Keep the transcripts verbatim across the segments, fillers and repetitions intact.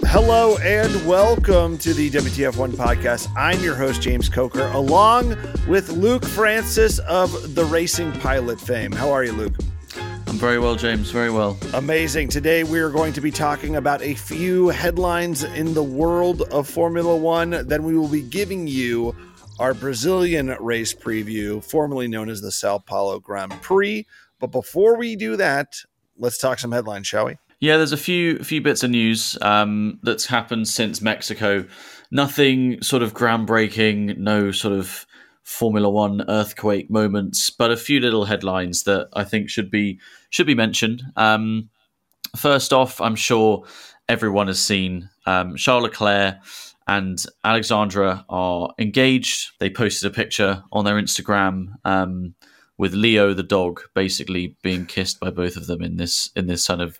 Hello and welcome to the W T F one podcast. I'm your host, James Coker, along with Luke Francis of the Racing Pilot fame. How are you, Luke? I'm very well, James. Very well. Amazing. Today we are going to be talking about a few headlines in the world of Formula One. Then we will be giving you our Brazilian race preview, formerly known as the Sao Paulo Grand Prix. But before we do that, let's talk some headlines, shall we? Yeah, there's a few few bits of news um, that's happened since Mexico. Nothing sort of groundbreaking, no sort of Formula One earthquake moments, but a few little headlines that I think should be should be mentioned. Um, first off, I'm sure everyone has seen um, Charles Leclerc and Alexandra are engaged. They posted a picture on their Instagram um, with Leo the dog basically being kissed by both of them in this in this kind of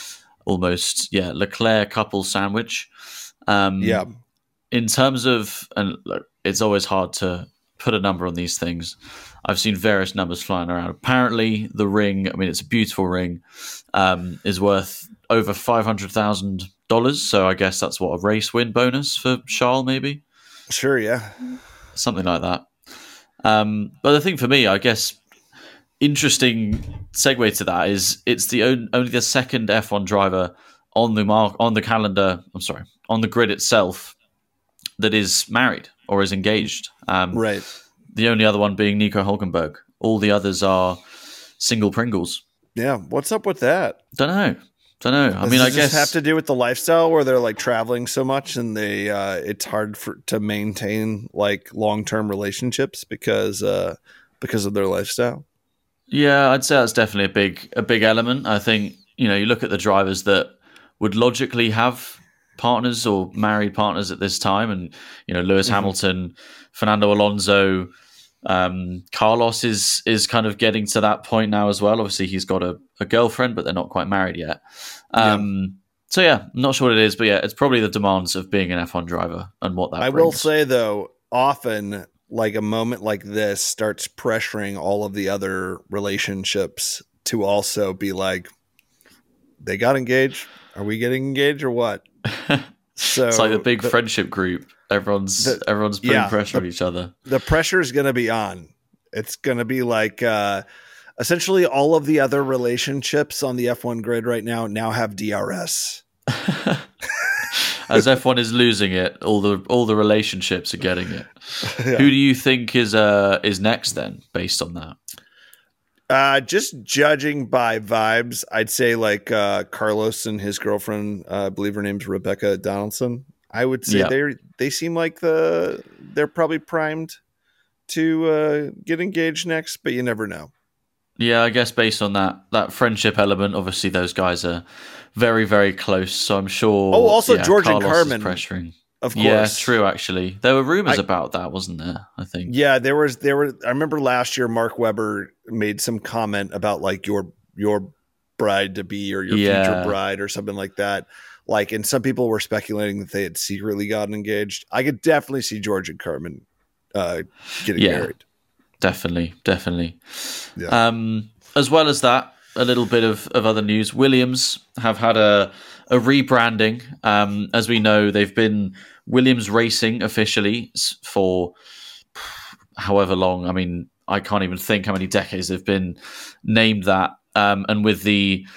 almost yeah Leclerc couple sandwich. Um, yeah. In terms of, and look, it's always hard to put a number on these things. I've seen various numbers flying around. Apparently, the ring, I mean, it's a beautiful ring, um, is worth over five hundred thousand dollars. So I guess that's what, a race win bonus for Charles, maybe? Sure, yeah. Something like that. Um, but the thing for me, I guess, interesting segue to that is it's the on, only the second F one driver on the mark on the calendar. I'm sorry, on the grid itself that is married or is engaged. Um, right. The only other one being Nico Hulkenberg. All the others are single Pringles. Yeah. What's up with that? Don't know. Don't know. I Does mean, it I just guess have to do with the lifestyle where they're like traveling so much and they uh, it's hard for to maintain like long term relationships because uh, because of their lifestyle. Yeah, I'd say that's definitely a big a big element. I think, you know, you look at the drivers that would logically have partners or married partners at this time, and, you know, Lewis mm-hmm. Hamilton, Fernando Alonso, um, Carlos is is kind of getting to that point now as well. Obviously, he's got a, a girlfriend, but they're not quite married yet. Um, yeah. So, yeah, I'm not sure what it is, but yeah, it's probably the demands of being an F one driver and what that I brings. will say, though, often like a moment like this starts pressuring all of the other relationships to also be like, they got engaged. Are we getting engaged or what? So it's like the big the, friendship group. Everyone's the, everyone's putting yeah, pressure the, on each other. The pressure is going to be on. It's going to be like uh, essentially all of the other relationships on the F one grid right now now have D R S. As F one is losing it, all the all the relationships are getting it. Yeah. Who do you think is uh is next then, based on that? Uh, just judging by vibes, I'd say like uh, Carlos and his girlfriend, uh, I believe her name's Rebecca Donaldson. I would say yeah. they they seem like the they're probably primed to uh, get engaged next, but you never know. Yeah, I guess based on that that friendship element, obviously those guys are very, very close. So I'm sure. Oh, also yeah, George Carlos and Carmen is pressuring. Of course. Yeah, true. Actually, there were rumors I, about that, wasn't there? I think. Yeah, there was. There were. I remember last year, Mark Webber made some comment about like your your bride to be or your yeah. future bride or something like that. Like, and some people were speculating that they had secretly gotten engaged. I could definitely see George and Carmen uh, getting yeah, married. Definitely, definitely. Yeah. Um, as well as that, a little bit of, of other news. Williams have had a a rebranding. Um, as we know, they've been Williams Racing officially for however long. I mean, I can't even think how many decades they've been named that. Um, and with the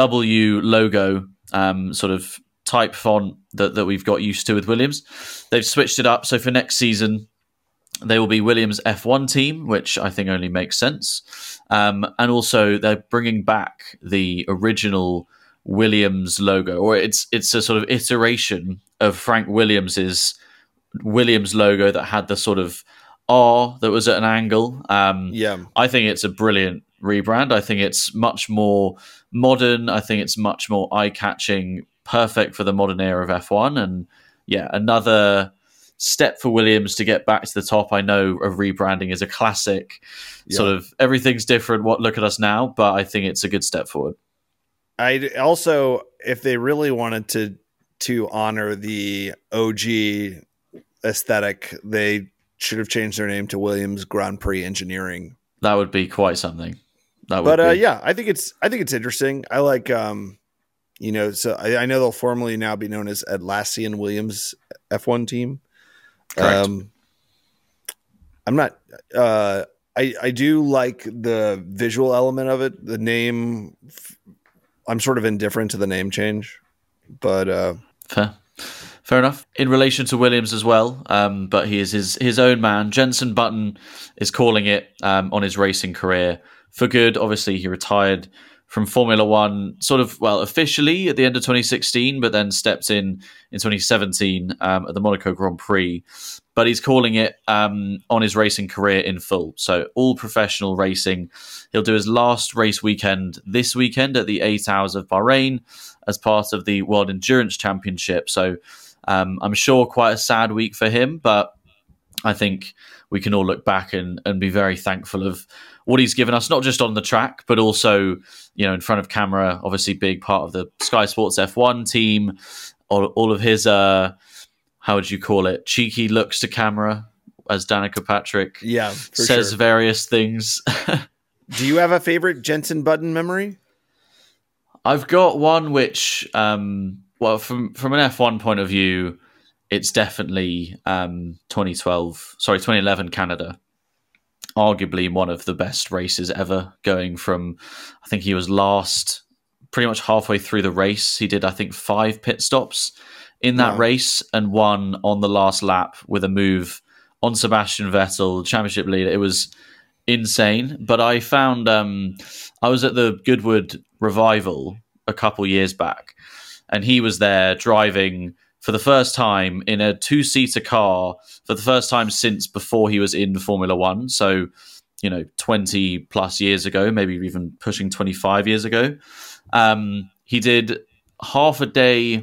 W logo, um, sort of type font that, that we've got used to with Williams, they've switched it up. So for next season, they will be Williams F one team, which I think only makes sense. Um, and also they're bringing back the original Williams logo, or it's it's a sort of iteration of Frank Williams's Williams logo that had the sort of R that was at an angle. Um, yeah, I think it's a brilliant rebrand. I think it's much more modern. I think it's much more eye-catching, perfect for the modern era of F one. And yeah, another step for Williams to get back to the top. I know a rebranding is a classic, yeah. sort of everything's different. What look at us now, but I think it's a good step forward. I also, if they really wanted to to honor the O G aesthetic, they should have changed their name to Williams Grand Prix Engineering. That would be quite something. That would but uh, be. yeah, I think it's I think it's interesting. I like um, you know, so I, I know they'll formally now be known as Atlassian Williams F one team. Correct. Um, I'm not. Uh, I I do like the visual element of it. The name, I'm sort of indifferent to the name change, but uh, fair, fair enough. In relation to Williams as well, um, but he is his his own man. Jenson Button is calling it um, on his racing career for good. Obviously, he retired from Formula One, sort of, well, officially at the end of twenty sixteen, but then stepped in in twenty seventeen um, at the Monaco Grand Prix. But he's calling it um, on his racing career in full. So all professional racing. He'll do his last race weekend this weekend at the Eight Hours of Bahrain as part of the World Endurance Championship. So um, I'm sure quite a sad week for him, but I think we can all look back and, and be very thankful of what he's given us, not just on the track, but also, you know, in front of camera. Obviously, big part of the Sky Sports F one team. All, all of his, uh, how would you call it, cheeky looks to camera, as Danica Patrick yeah, for says sure. various things. Do you have a favorite Jenson Button memory? I've got one which, um, well, from from an F one point of view, it's definitely um, twenty twelve, sorry, twenty eleven Canada. Arguably one of the best races ever, going from, I think he was last, pretty much halfway through the race. He did, I think, five pit stops in that Wow. race and won on the last lap with a move on Sebastian Vettel, championship leader. It was insane. But I found, um, I was at the Goodwood Revival a couple years back, and he was there driving for the first time in a two-seater car for the first time since before he was in Formula One. So, you know, twenty plus years ago, maybe even pushing twenty-five years ago. Um, he did half a day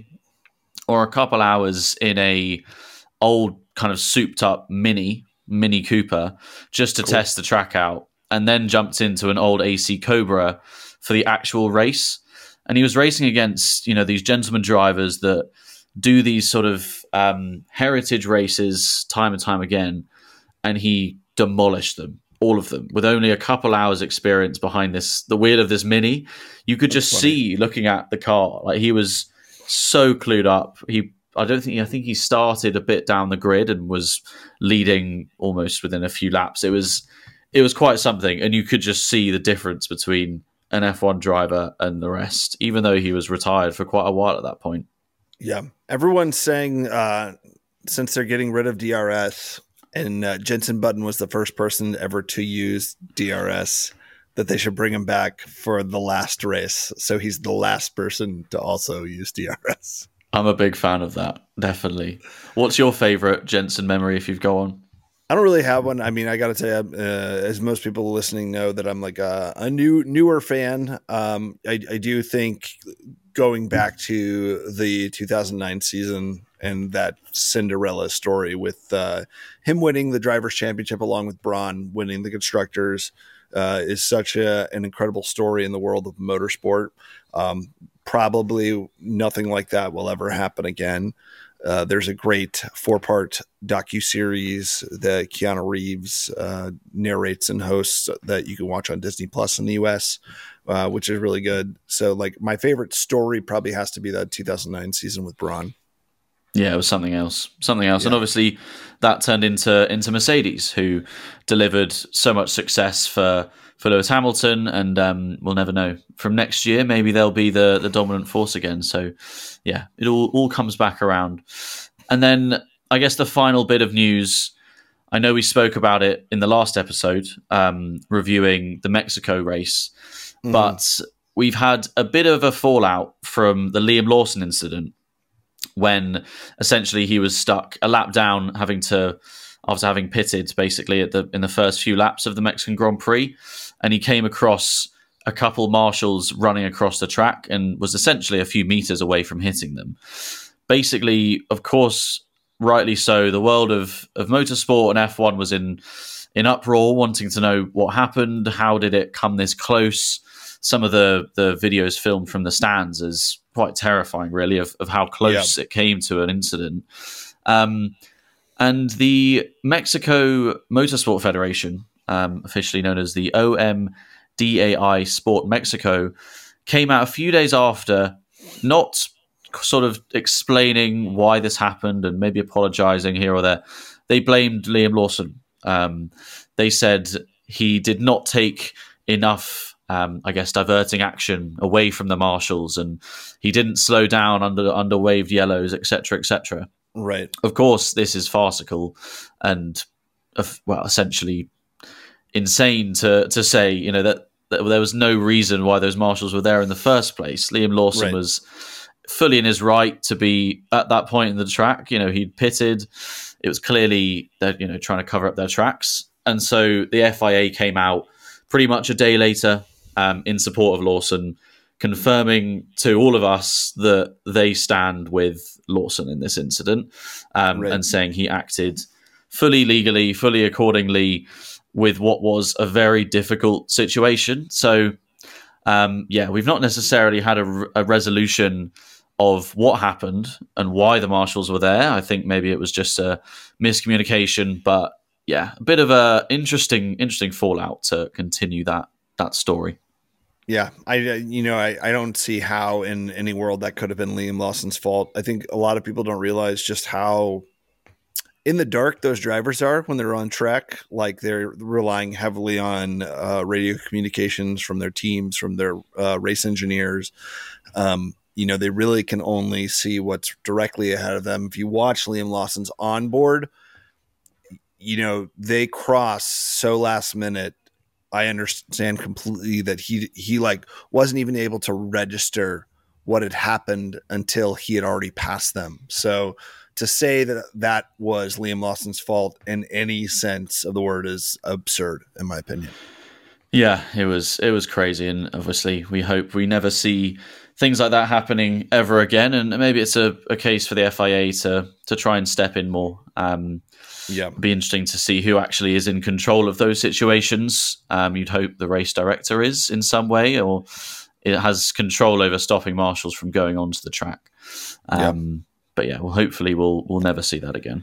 or a couple hours in a old kind of souped up mini, Mini Cooper, just to Cool. test the track out, and then jumped into an old A C Cobra for the actual race. And he was racing against, you know, these gentleman drivers that do these sort of um, heritage races time and time again, and he demolished them, all of them, with only a couple hours experience behind this, the wheel of this Mini. You could That's just funny. see, looking at the car, like he was so clued up. He, I don't think, I think he started a bit down the grid and was leading almost within a few laps. It was, it was quite something, and you could just see the difference between an F one driver and the rest, even though he was retired for quite a while at that point. Yeah. Everyone's saying uh, since they're getting rid of D R S, and uh, Jenson Button was the first person ever to use D R S, that they should bring him back for the last race. So he's the last person to also use D R S. I'm a big fan of that, definitely. What's your favorite Jenson memory if you've got one? I don't really have one. I mean, I got to tell you, uh, as most people listening know, that I'm like a, a new newer fan. Um, I, I do think going back to the two thousand nine season and that Cinderella story with uh, him winning the Drivers' Championship along with Braun winning the Constructors uh, is such a, an incredible story in the world of motorsport. Um, probably nothing like that will ever happen again. Uh, there's a great four-part docuseries that Keanu Reeves uh, narrates and hosts that you can watch on Disney Plus in the U S, uh, which is really good. So, like, my favorite story probably has to be that two thousand nine season with Braun. Yeah, it was something else, something else, Yeah. and obviously that turned into into Mercedes, who delivered so much success for for Lewis Hamilton, and um, we'll never know. From next year, maybe they'll be the the dominant force again. So, yeah, it all all comes back around. And then I guess the final bit of news. I know we spoke about it in the last episode, um, reviewing the Mexico race, Mhm. but we've had a bit of a fallout from the Liam Lawson incident, when essentially he was stuck a lap down, having to after having pitted basically at the in the first few laps of the Mexican Grand Prix, and he came across a couple marshals running across the track and was essentially a few meters away from hitting them. Basically, of course, rightly so, the world of of motorsport and F one was in in uproar, wanting to know what happened, how did it come this close. Some of the the videos filmed from the stands is quite terrifying, really, of, of how close Yeah. it came to an incident. Um, and the Mexico Motorsport Federation, um, officially known as the O M D A I Sport Mexico, came out a few days after not sort of explaining why this happened and maybe apologizing here or there. They blamed Liam Lawson. Um, they said he did not take enough, um, I guess, diverting action away from the marshals, and he didn't slow down under under waved yellows, et cetera, et cetera. Right. Of course, this is farcical and, well, essentially insane to to say, you know, that, that there was no reason why those marshals were there in the first place. Liam Lawson right. was fully in his right to be at that point in the track. You know, he'd pitted. It was clearly that, you know, trying to cover up their tracks. And so the F I A came out pretty much a day later um, in support of Lawson, confirming to all of us that they stand with Lawson in this incident, um, right. and saying he acted fully legally, fully accordingly with what was a very difficult situation. So, um, yeah, we've not necessarily had a, a resolution of what happened and why the marshals were there. I think maybe it was just a miscommunication, but yeah, a bit of a interesting, interesting fallout to continue that that story. Yeah, I you know I, I don't see how in any world that could have been Liam Lawson's fault. I think a lot of people don't realize just how in the dark those drivers are when they're on track. Like they're relying heavily on uh, radio communications from their teams, from their uh, race engineers. Um, you know, they really can only see what's directly ahead of them. If you watch Liam Lawson's onboard, you know, they cross so last minute. I understand completely that he he like wasn't even able to register what had happened until he had already passed them. So to say that that was Liam Lawson's fault in any sense of the word is absurd, in my opinion. Yeah, it was it was crazy, and obviously we hope we never see things like that happening ever again. And maybe it's a, a case for the F I A to to try and step in more. Um, Yeah, be interesting to see who actually is in control of those situations. Um, you'd hope the race director is in some way, or it has control over stopping marshals from going onto the track. Um, yeah. But yeah, well, hopefully we'll we'll never see that again.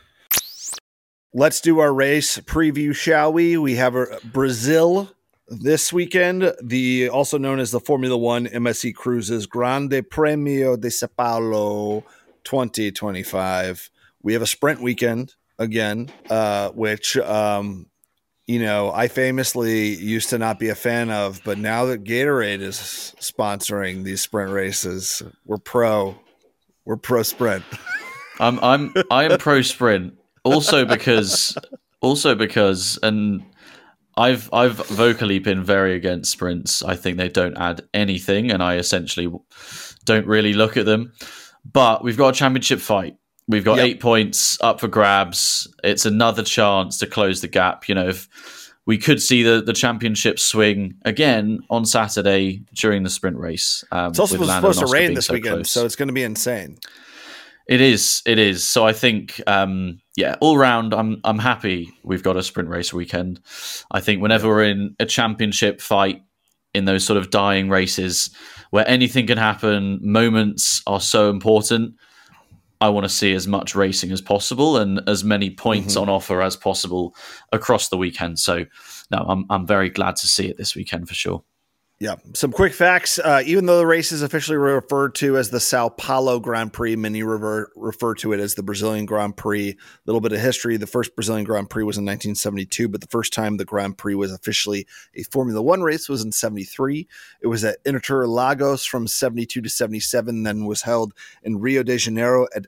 Let's do our race preview, shall we? We have a Brazil this weekend, the also known as the Formula One M S C Cruises Grande Premio de Sao Paulo twenty twenty-five. We have a sprint weekend again, uh, which, um, you know, I famously used to not be a fan of, but now that Gatorade is sponsoring these sprint races, we're pro, we're pro sprint. I'm, I'm, I am pro sprint also because, also because, and I've, I've vocally been very against sprints. I think they don't add anything, and I essentially don't really look at them, but we've got a championship fight. We've got yep. eight points up for grabs. It's another chance to close the gap. You know, if we could see the, the championship swing again on Saturday during the sprint race. Um, it's also supposed to rain this so weekend, close. So it's going to be insane. It is. It is. So I think, um, yeah, all round, I'm I'm happy we've got a sprint race weekend. I think whenever we're in a championship fight, in those sort of dying races where anything can happen, moments are so important. I want to see as much racing as possible and as many points mm-hmm. on offer as possible across the weekend. So, no, I'm I'm very glad to see it this weekend for sure. Yeah. Some quick facts. Uh, even though the race is officially referred to as the Sao Paulo Grand Prix, many refer, refer to it as the Brazilian Grand Prix. A little bit of history. The first Brazilian Grand Prix was in nineteen seventy-two, but the first time the Grand Prix was officially a Formula One race was in seventy-three. It was at Interlagos from seventy-two to seventy-seven, then was held in Rio de Janeiro at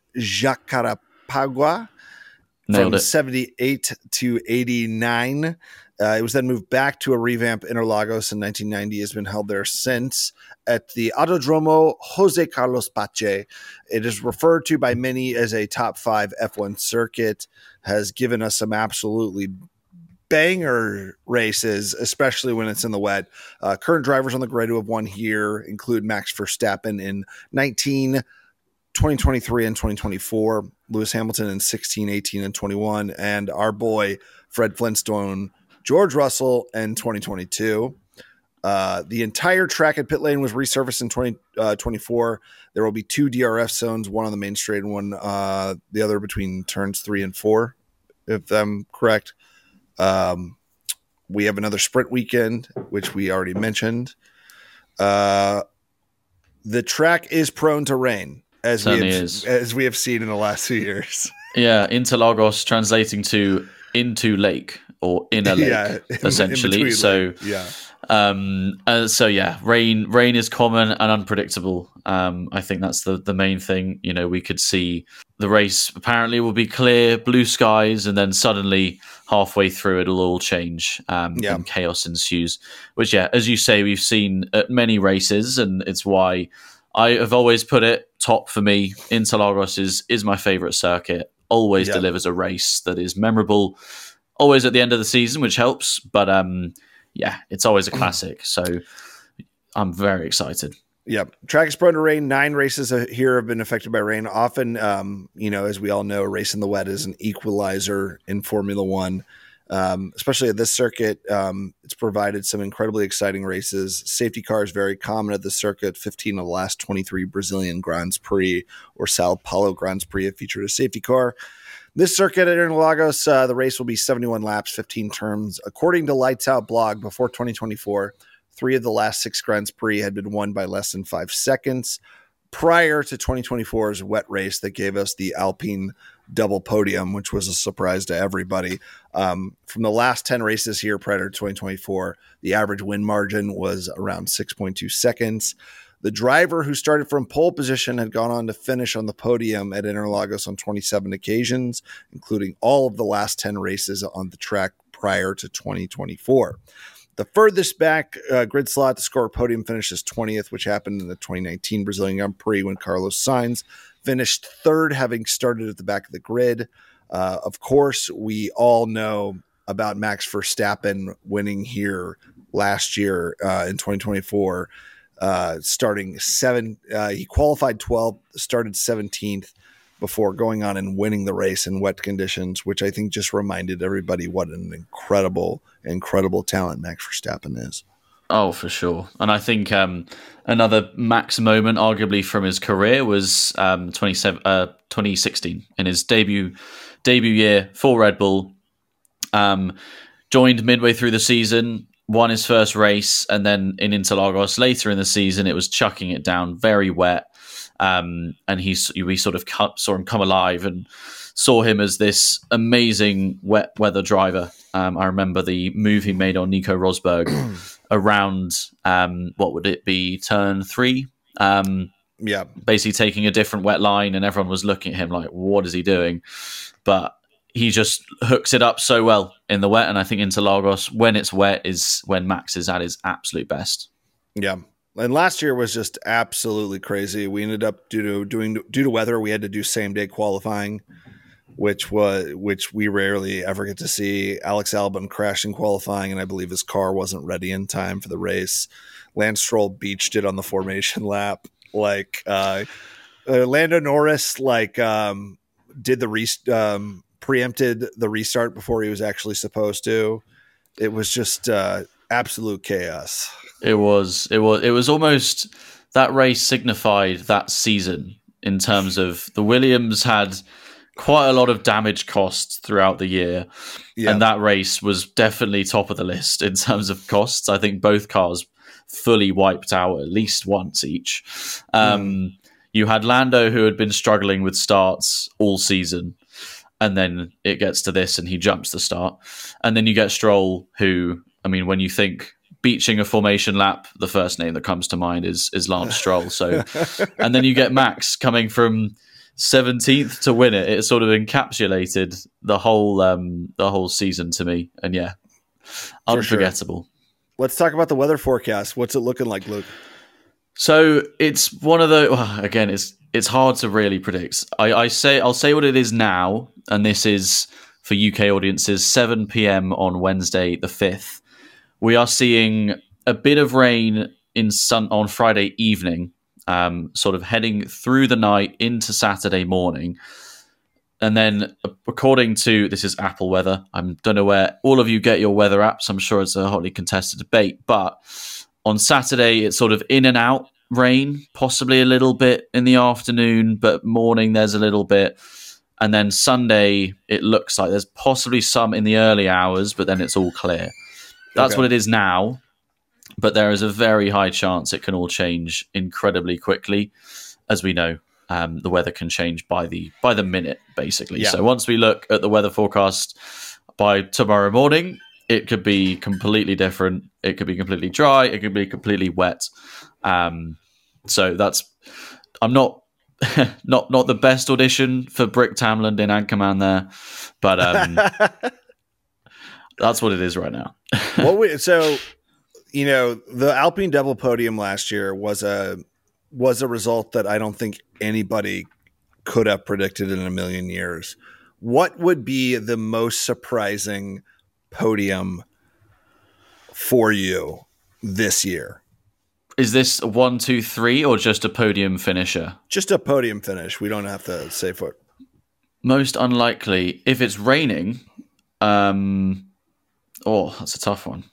Jacarepaguá from seventy-eight to eighty-nine. Uh, it was then moved back to a revamped Interlagos in nineteen ninety. Has been held there since at the Autodromo Jose Carlos Pache. It is referred to by many as a top five F one circuit. Has given us some absolutely banger races, especially when it's in the wet. Uh, current drivers on the grid who have won here include Max Verstappen in nineteen, twenty twenty-three, and twenty twenty-four. Lewis Hamilton in sixteen, eighteen, and twenty-one. And our boy Fred Flintstone, George Russell in twenty twenty-two. Uh, the entire track at pit lane was resurfaced in twenty twenty-four. There will be two D R F zones, one on the main straight and one uh, the other between turns three and four, if I'm correct. Um, we have another sprint weekend, which we already mentioned. Uh, the track is prone to rain, as we have, is. as we have seen in the last few years. Yeah, Interlagos translating to into lake or in a lake, yeah, in, essentially. in so lake. yeah. Um, uh, so yeah, rain rain is common and unpredictable. Um, I think that's the the main thing. You know, we could see the race apparently will be clear, blue skies, and then suddenly halfway through it'll all change, um, yeah. and chaos ensues. Which, yeah, as you say, we've seen at many races, and it's why I have always put it top for me. Interlagos is is my favorite circuit. Always yeah. delivers a race that is memorable. Always at the end of the season, which helps, but um. Yeah, it's always a classic, so I'm very excited. Yeah, track is prone to rain. Nine races here have been affected by rain. Often, um, you know, as we all know, race in the wet is an equalizer in Formula One, um, especially at this circuit. Um, it's provided some incredibly exciting races. Safety car is very common at the circuit. fifteen of the last twenty-three Brazilian Grands Prix or Sao Paulo Grands Prix have featured a safety car. This circuit at Interlagos, uh, the race will be seventy-one laps, fifteen turns. According to Lights Out blog, before twenty twenty-four, three of the last six Grands Prix had been won by less than five seconds. Prior to twenty twenty-four's wet race that gave us the Alpine double podium, which was a surprise to everybody. Um, from the last ten races here prior to twenty twenty-four, the average win margin was around six point two seconds. The driver who started from pole position had gone on to finish on the podium at Interlagos on twenty-seven occasions, including all of the last ten races on the track prior to twenty twenty-four. The furthest back uh, grid slot to score a podium finish is twentieth, which happened in the twenty nineteen Brazilian Grand Prix when Carlos Sainz finished third, having started at the back of the grid. Uh, of course, we all know about Max Verstappen winning here last year uh, in twenty twenty-four. Uh, starting seven, uh, he qualified twelfth, started seventeenth before going on and winning the race in wet conditions, which I think just reminded everybody what an incredible, incredible talent Max Verstappen is. Oh, for sure. And I think um, another Max moment, arguably from his career, was um, uh, twenty sixteen in his debut debut year for Red Bull. Um, joined midway through the season. Won his first race, and then in Interlagos later in the season, it was chucking it down, very wet. Um, and he, we sort of cut, saw him come alive and saw him as this amazing wet weather driver. Um, I remember the move he made on Nico Rosberg around, um, what would it be, turn three? Um, yeah. Basically taking a different wet line, and everyone was looking at him like, what is he doing? But he just hooks it up so well in the wet, and I think Interlagos, when it's wet, is when Max is at his absolute best. Yeah, and last year was just absolutely crazy. We ended up due to doing due to weather, we had to do same day qualifying, which was which we rarely ever get to see. Alex Albon crashed in qualifying, and I believe his car wasn't ready in time for the race. Lance Stroll beached it on the formation lap. Like uh, uh, Lando Norris, like um, did the rest. Um, preempted the restart before he was actually supposed to. It was just uh, absolute chaos. It was, it was, it was almost that race signified that season in terms of the Williams had quite a lot of damage costs throughout the year. Yeah. And that race was definitely top of the list in terms of costs. I think both cars fully wiped out at least once each. Um, mm. You had Lando, who had been struggling with starts all season. And then it gets to this and he jumps the start. And then you get Stroll, who, I mean, when you think beaching a formation lap, the first name that comes to mind is is Lance Stroll. So, and then you get Max coming from seventeenth to win it. It sort of encapsulated the whole um, the whole season to me. And yeah, unforgettable. Sure. Let's talk about the weather forecast. What's it looking like, Luke? So it's one of the, well, again, it's it's hard to really predict. I, I say I'll say what it is now, and this is for U K audiences, seven p.m. on Wednesday the fifth. We are seeing a bit of rain in sun on Friday evening, um, sort of heading through the night into Saturday morning. And then according to, this is Apple weather, I don't know where all of you get your weather apps. I'm sure it's a hotly contested debate, but on Saturday, it's sort of in and out rain, possibly a little bit in the afternoon, but morning there's a little bit. And then Sunday, it looks like there's possibly some in the early hours, but then it's all clear. That's okay. What it is now. but there is a very high chance it can all change incredibly quickly. As we know, um, the weather can change by the by the minute, basically. Yeah. So once we look at the weather forecast by tomorrow morning, it could be completely different. It could be completely dry. It could be completely wet. Um, so that's I'm not not not the best audition for Brick Tamland in Anchorman there, but um, that's what it is right now. What we, so, you know, the Alpine double podium last year was a was a result that I don't think anybody could have predicted in a million years. What would be the most surprising podium for you this year? Is this a one, two, three, or just a podium finisher? Just a podium finish. We don't have to say foot. Most unlikely. If it's raining, um, oh, that's a tough one.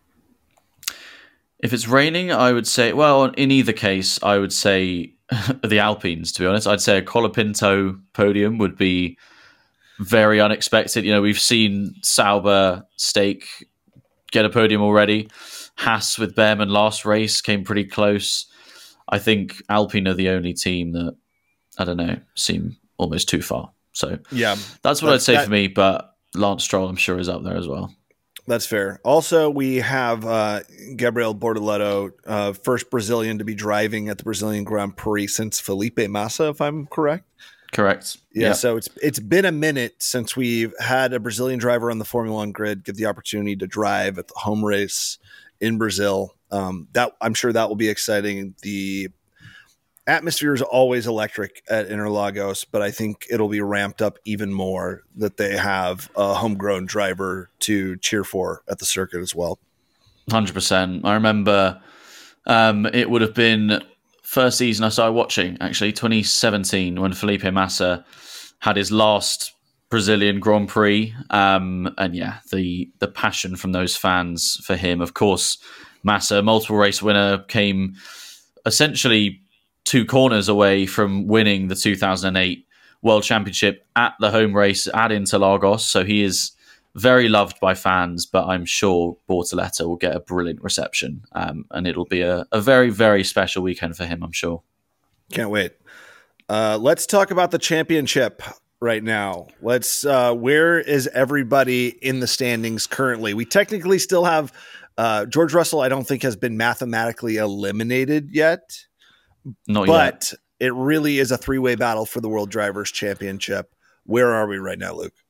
If it's raining, I would say, well, in either case, I would say the Alpines, to be honest. I'd say a Colapinto podium would be very unexpected. You know, we've seen Sauber, Stake get a podium already. Haas with Behrman last race came pretty close. I think Alpine are the only team that, I don't know, seem almost too far. So yeah, that's what I'd say that, for me, but Lance Stroll, I'm sure, is up there as well. That's fair. Also, we have uh, Gabriel Bortoleto, uh, first Brazilian to be driving at the Brazilian Grand Prix since Felipe Massa, if I'm correct. Correct. Yeah, yeah. So it's it's been a minute since we've had a Brazilian driver on the Formula One grid get the opportunity to drive at the home race in Brazil. Um, that I'm sure that will be exciting. The atmosphere is always electric at Interlagos, but I think it'll be ramped up even more that they have a homegrown driver to cheer for at the circuit as well. one hundred percent. I remember um, it would have been first season I started watching, actually, twenty seventeen, when Felipe Massa had his last Brazilian Grand Prix. Um, and yeah, the the passion from those fans for him. Of course, Massa, multiple race winner, came essentially two corners away from winning the two thousand eight World Championship at the home race at Interlagos. So he is very loved by fans, but I'm sure Bortoleto will get a brilliant reception. Um, and it'll be a, a very, very special weekend for him, I'm sure. Can't wait. Uh, let's talk about the championship right now. Let's. Uh, where is everybody in the standings currently? We technically still have uh, George Russell. I don't think has been mathematically eliminated yet, Not but yet. It really is a three-way battle for the World Drivers' Championship. Where are we right now, Luke?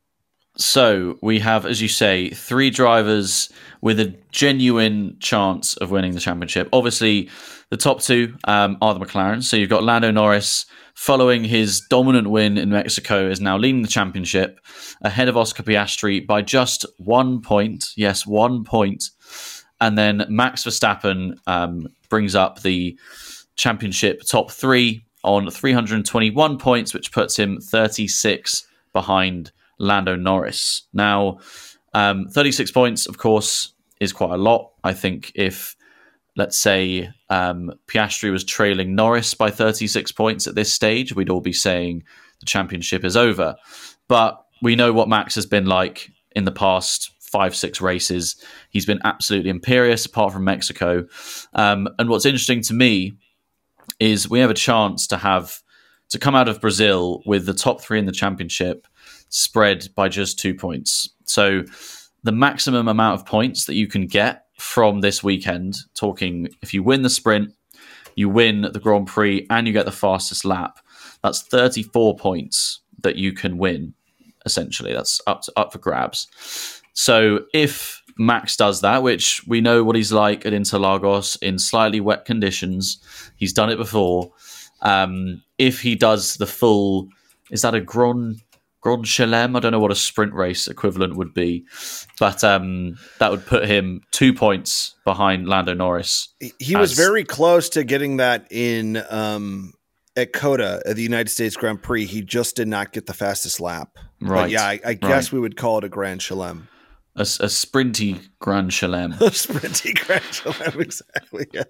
So we have, as you say, three drivers with a genuine chance of winning the championship. Obviously, the top two um, are the McLarens. So you've got Lando Norris, following his dominant win in Mexico, is now leading the championship ahead of Oscar Piastri by just one point. Yes, one point. And then Max Verstappen um, brings up the championship top three on three hundred twenty-one points, which puts him thirty-six behind Lando Norris. Now, um, thirty-six points, of course, is quite a lot. I think if, let's say, um, Piastri was trailing Norris by thirty-six points at this stage, we'd all be saying the championship is over. But we know what Max has been like in the past five, six races. He's been absolutely imperious, apart from Mexico. Um, and what's interesting to me is we have a chance to have to come out of Brazil with the top three in the championship spread by just two points. So the maximum amount of points that you can get from this weekend, talking if you win the sprint, you win the Grand Prix, and you get the fastest lap, that's thirty-four points that you can win, essentially. That's up to, up for grabs. So if Max does that, which we know what he's like at Interlagos in slightly wet conditions, he's done it before. Um, if he does the full, is that a Grand Grand Chelem? I don't know what a sprint race equivalent would be, but um, that would put him two points behind Lando Norris. He was as, very close to getting that in um, at COTA at the United States Grand Prix. He just did not get the fastest lap. Right. But yeah, I, I guess right. we would call it a Grand Chelem. A, a sprinty Grand Chelem. A sprinty Grand Chelem, exactly. Yeah.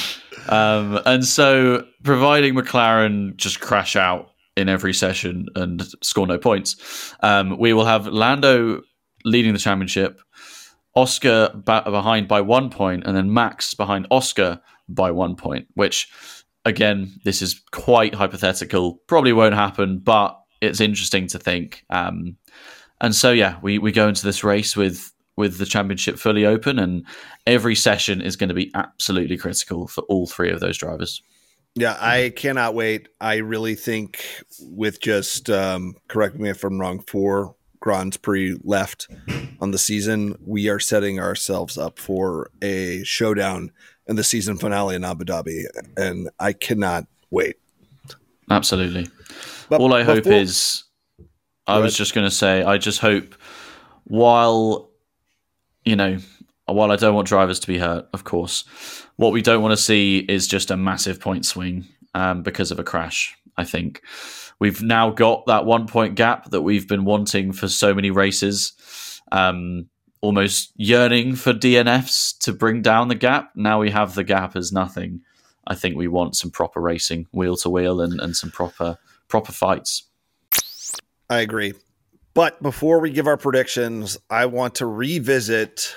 Um, and so, providing McLaren just crash out in every session and score no points, um, we will have Lando leading the championship, Oscar ba- behind by one point, and then Max behind Oscar by one point, which, again, this is quite hypothetical. Probably won't happen, but it's interesting to think. Um, and so, yeah, we, we go into this race with, with the championship fully open, and every session is going to be absolutely critical for all three of those drivers. Yeah, I cannot wait. I really think with just, um, correct me if I'm wrong, four Grands Prix left on the season, we are setting ourselves up for a showdown in the season finale in Abu Dhabi, and I cannot wait. Absolutely. But all I before, hope is, I was just going to say, I just hope while, you know, while I don't want drivers to be hurt, of course, what we don't want to see is just a massive point swing um, because of a crash, I think. We've now got that one point gap that we've been wanting for so many races, um, almost yearning for D N Fs to bring down the gap. Now we have the gap as nothing. I think we want some proper racing, wheel to wheel, and, and some proper proper fights. I agree. But before we give our predictions, I want to revisit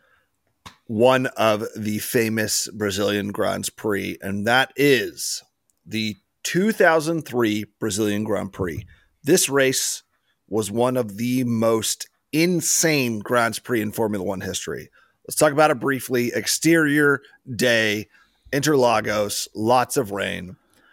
one of the famous Brazilian Grands Prix, and that is the two thousand three Brazilian Grand Prix. This race was one of the most insane Grands Prix in Formula One history. Let's talk about it briefly. Exterior day, Interlagos, lots of rain.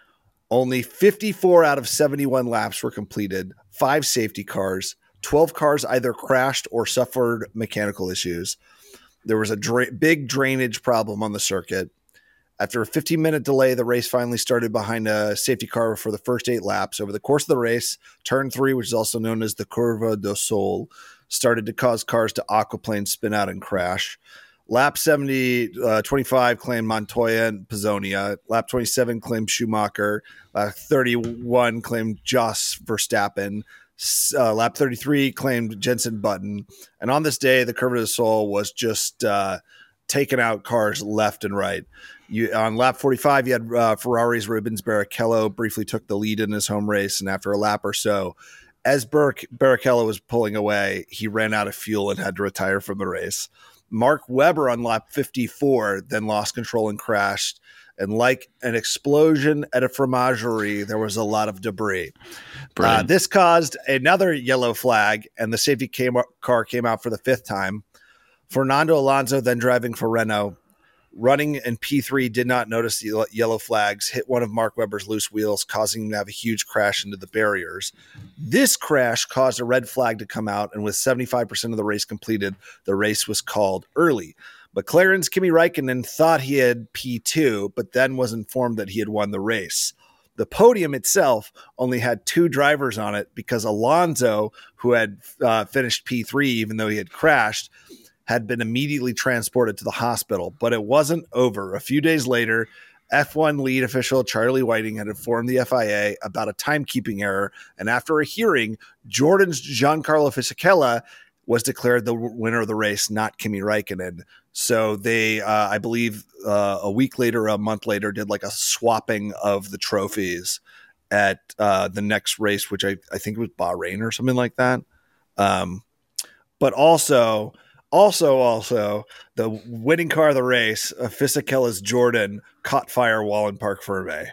Only fifty-four out of seventy-one laps were completed, five safety cars, twelve cars either crashed or suffered mechanical issues. There was a dra- big drainage problem on the circuit. After a fifteen-minute delay, the race finally started behind a safety car for the first eight laps. Over the course of the race, turn three, which is also known as the Curva do Sol, started to cause cars to aquaplane, spin out, and crash. Lap seventy, uh, twenty-five claimed Montoya and Pizzonia. Lap twenty-seven claimed Schumacher. Lap thirty-one claimed Jos Verstappen. Uh, lap thirty-three claimed Jenson Button. And on this day, the Curva do Sol was just uh, taking out cars left and right. You, on lap forty-five, you had uh, Ferrari's Rubens Barrichello briefly took the lead in his home race, and after a lap or so, as Bar- Barrichello was pulling away, he ran out of fuel and had to retire from the race. Mark Webber on lap fifty-four then lost control and crashed, and like an explosion at a fromagerie, there was a lot of debris. Uh, this caused another yellow flag, and the safety came- car came out for the fifth time. Fernando Alonso, then driving for Renault, running in P three, did not notice the yellow flags, hit one of Mark Webber's loose wheels, causing him to have a huge crash into the barriers. This crash caused a red flag to come out, and with seventy-five percent of the race completed, the race was called early. McLaren's Kimi Räikkönen thought he had P two, but then was informed that he had won the race. The podium itself only had two drivers on it because Alonso, who had uh, finished P three even though he had crashed, had been immediately transported to the hospital. But it wasn't over. A few days later, F one lead official Charlie Whiting had informed the F I A about a timekeeping error, and after a hearing, Jordan's Giancarlo Fisichella was declared the winner of the race, not Kimi Räikkönen. So they, uh, I believe, uh, a week later, a month later, did like a swapping of the trophies at uh, the next race, which I, I think was Bahrain or something like that. Um, but also... Also, also, the winning car of the race, uh, Fisichella's Jordan, caught fire while in Parc Fermé.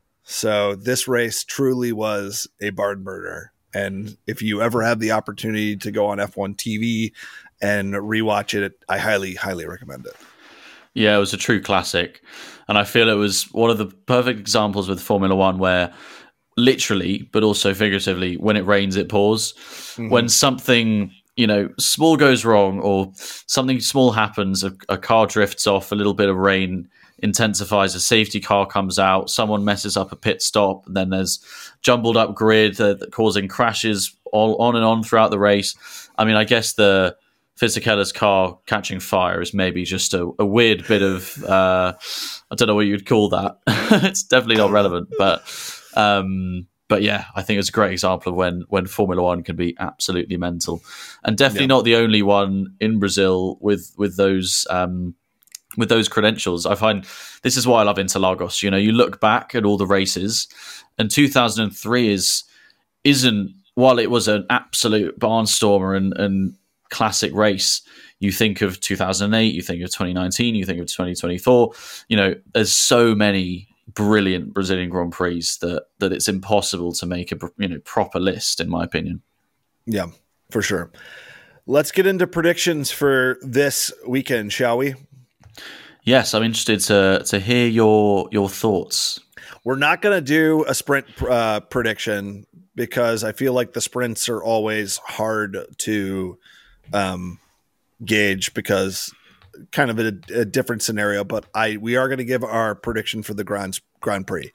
So this race truly was a barn burner. And if you ever have the opportunity to go on F one T V and rewatch it, I highly, highly recommend it. Yeah, it was a true classic. And I feel it was one of the perfect examples with Formula One where literally, but also figuratively, when it rains, it pours. Mm-hmm. When something... you know, small goes wrong or something small happens, a, a car drifts off, a little bit of rain intensifies, a safety car comes out, someone messes up a pit stop, and then there's jumbled up grid uh, causing crashes all on and on throughout the race. I mean, I guess the Fisichella's car catching fire is maybe just a, a weird bit of, uh, I don't know what you'd call that. It's definitely not relevant, but... Um, But yeah, I think it's a great example of when when Formula One can be absolutely mental, and definitely yeah. not the only one in Brazil with with those um, with those credentials. I find this is why I love Interlagos. You know, you look back at all the races, and two thousand three is isn't while it was an absolute barnstormer and, and classic race. You think of two thousand eight, you think of twenty nineteen, you think of twenty twenty-four. You know, there's so many brilliant Brazilian Grand Prix that that it's impossible to make a you know proper list, in my opinion. Yeah, for sure. Let's get into predictions for this weekend, shall we? Yes, I'm interested to to hear your your thoughts. We're not going to do a sprint uh, prediction because I feel like the sprints are always hard to um, gauge because kind of a, a different scenario. But I we are going to give our prediction for the Grand Grand Prix.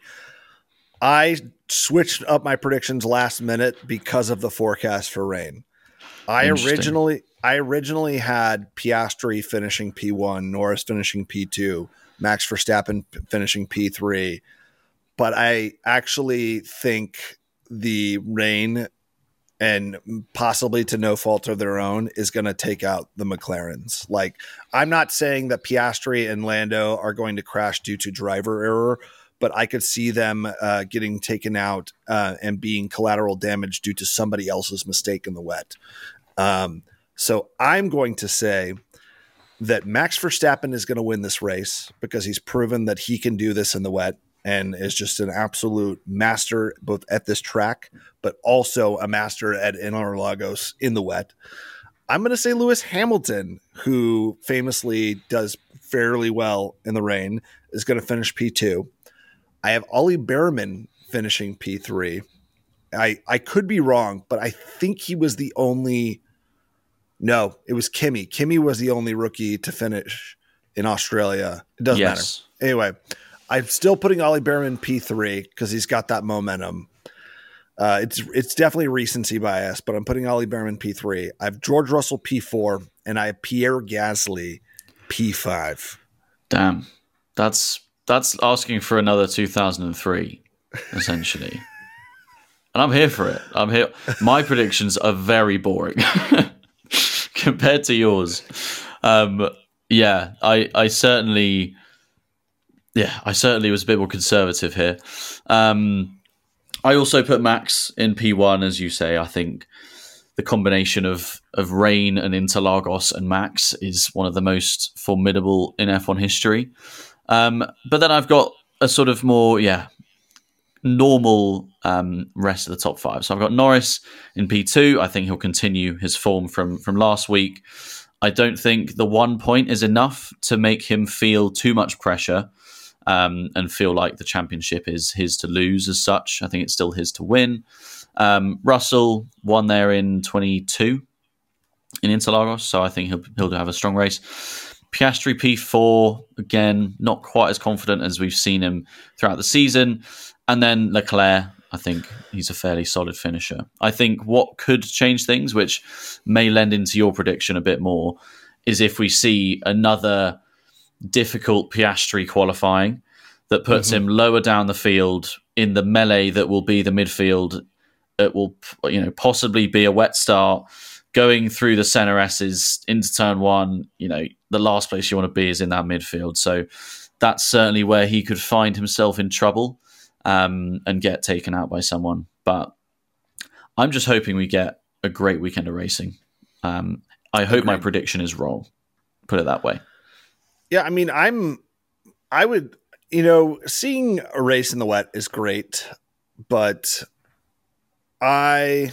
I switched up my predictions last minute because of the forecast for rain. I originally I originally had Piastri finishing P one, Norris finishing P two, Max Verstappen finishing P three. But I actually think the rain, and possibly to no fault of their own, is going to take out the McLarens. Like, I'm not saying that Piastri and Lando are going to crash due to driver error, but I could see them uh, getting taken out uh, and being collateral damage due to somebody else's mistake in the wet. Um, so I'm going to say that Max Verstappen is going to win this race because he's proven that he can do this in the wet and is just an absolute master both at this track, but also a master at Interlagos in the wet. I'm going to say Lewis Hamilton, who famously does fairly well in the rain, is going to finish P two. I have Ollie Behrman finishing P three. I, I could be wrong, but I think he was the only – no, it was Kimi. Kimi was the only rookie to finish in Australia. It doesn't yes. matter. Anyway, I'm still putting Ollie Behrman P three because he's got that momentum. Uh, it's it's definitely recency bias, but I'm putting Ollie Behrman P three. I have George Russell P four, and I have Pierre Gasly P five. Damn. That's that's asking for another two thousand three, essentially. And I'm here for it. I'm here. My predictions are very boring compared to yours. Um, yeah, I, I certainly, yeah, I certainly was a bit more conservative here. Um, I also put Max in P one, as you say. I think the combination of of rain and Interlagos and Max is one of the most formidable in F one history. Um, but then I've got a sort of more, yeah, normal um, rest of the top five. So I've got Norris in P two. I think he'll continue his form from from last week. I don't think the one point is enough to make him feel too much pressure um, and feel like the championship is his to lose as such. I think it's still his to win. Um, Russell won there in twenty-two in Interlagos, so I think he'll he'll have a strong race. Piastri P four, again, not quite as confident as we've seen him throughout the season. And then Leclerc, I think he's a fairly solid finisher. I think what could change things, which may lend into your prediction a bit more, is if we see another difficult Piastri qualifying that puts mm-hmm. him lower down the field in the melee that will be the midfield. It will, you know, possibly be a wet start, going through the center S's into turn one. You know, the last place you want to be is in that midfield. So that's certainly where he could find himself in trouble. Um, and get taken out by someone. But I'm just hoping we get a great weekend of racing. Um, I hope Agreed. My prediction is wrong. Put it that way. Yeah, I mean, I'm, I would, you know, seeing a race in the wet is great, but I,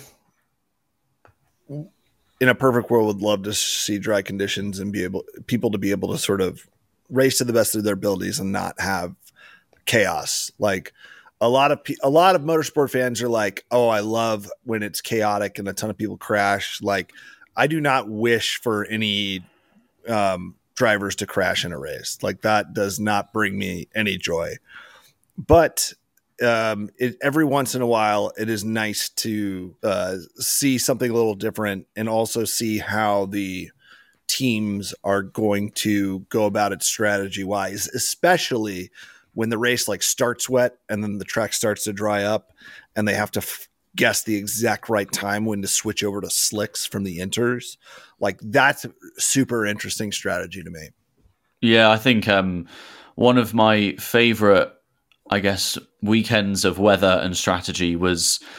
in a perfect world, would love to see dry conditions and be able, people to be able to sort of race to the best of their abilities and not have chaos. Like, A lot of a lot of motorsport fans are like, "Oh, I love when it's chaotic and a ton of people crash." Like, I do not wish for any um, drivers to crash in a race. Like, that does not bring me any joy. But um, it, every once in a while, it is nice to uh, see something a little different and also see how the teams are going to go about it strategy wise, especially when the race like starts wet and then the track starts to dry up and they have to f- guess the exact right time when to switch over to slicks from the inters. Like, that's super interesting strategy to me. Yeah, I think um, one of my favorite, I guess, weekends of weather and strategy was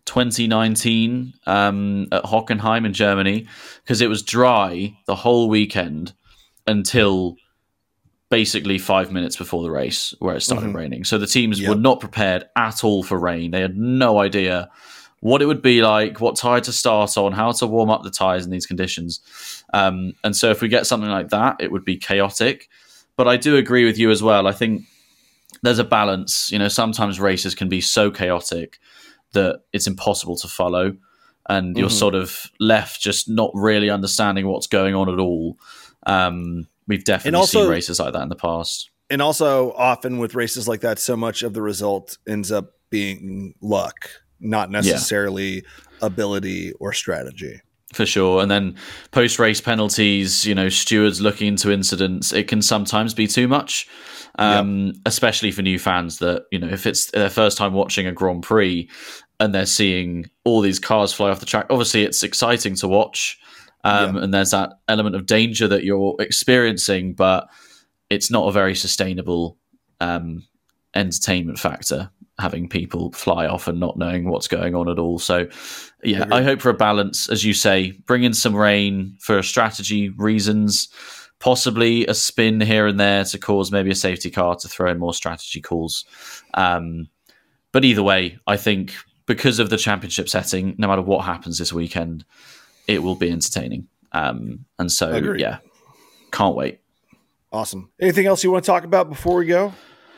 twenty nineteen um, at Hockenheim in Germany, because it was dry the whole weekend until basically five minutes before the race where it started mm-hmm. raining. So the teams yep. were not prepared at all for rain. They had no idea what it would be like, what tyre to start on, how to warm up the tyres in these conditions. Um, and so if we get something like that, it would be chaotic. But I do agree with you as well. I think there's a balance. You know, sometimes races can be so chaotic that it's impossible to follow, and mm-hmm. you're sort of left just not really understanding what's going on at all. Um, we've definitely also, seen races like that in the past. And also often with races like that, so much of the result ends up being luck, not necessarily yeah. ability or strategy. For sure. And then post-race penalties, you know, stewards looking into incidents, it can sometimes be too much, um, yep. especially for new fans that, you know, if it's their first time watching a Grand Prix and they're seeing all these cars fly off the track, obviously it's exciting to watch. Um, yep. And there's that element of danger that you're experiencing, but it's not a very sustainable um, entertainment factor, having people fly off and not knowing what's going on at all. So, yeah, I hope for a balance, as you say, bring in some rain for strategy reasons, possibly a spin here and there to cause maybe a safety car to throw in more strategy calls. Um, but either way, I think because of the championship setting, no matter what happens this weekend, it will be entertaining. Um, and so, Agreed. yeah, can't wait. Awesome. Anything else you want to talk about before we go?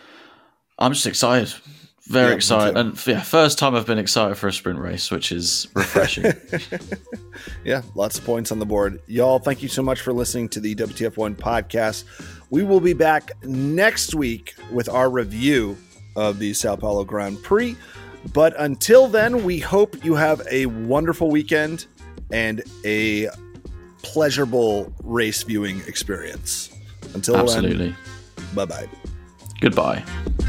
I'm just excited. Very yeah, excited. And yeah, first time I've been excited for a sprint race, which is refreshing. Yeah, lots of points on the board. Y'all, thank you so much for listening to the W T F one podcast. We will be back next week with our review of the Sao Paulo Grand Prix. But until then, we hope you have a wonderful weekend and a pleasurable race viewing experience. Until Absolutely. then, bye-bye. Goodbye.